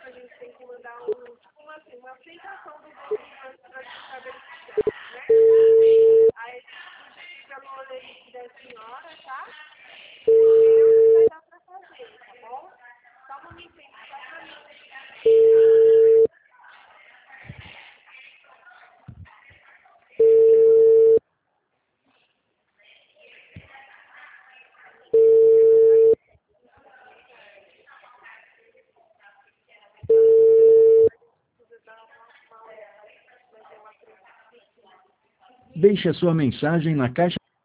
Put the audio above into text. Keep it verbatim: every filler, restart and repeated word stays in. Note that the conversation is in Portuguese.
A gente tem que mandar um, tipo, uma, assim, uma apresentação do grupo para a gente saber o que é, né? Aí fica no olho da senhora, tá? Eu vai dar para fazer, tá bom? Só um minutinho, só para mim. Deixe a sua mensagem na caixa